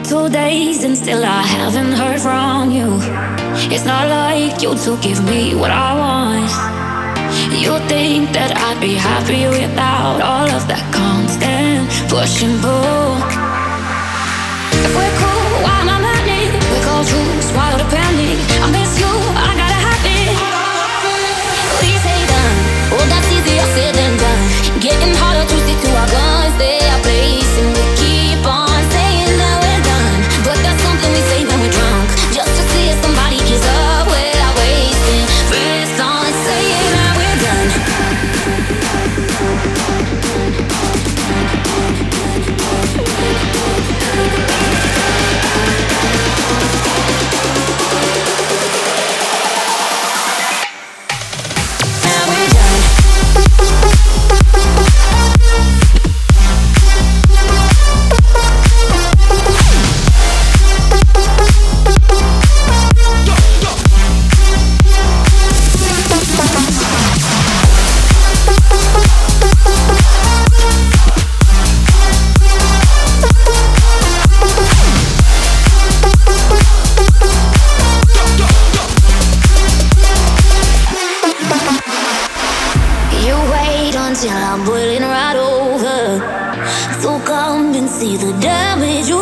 2 days and still I haven't heard from you. It's not like you to give me what I want. You think that I'd be happy without all of that constant push and pull. If we're cool, why am I manic? We call truth, wild to panic. I miss you, I gotta have it. We say done, oh that's easier said than done. Getting harder to stick to our guns, they are placing. We keep on saying that we're done, but that's something we say when we're drunk, just to see if somebody gives up. We're wasting first on saying that we're done. Until I'm boiling right over, so come and see the damage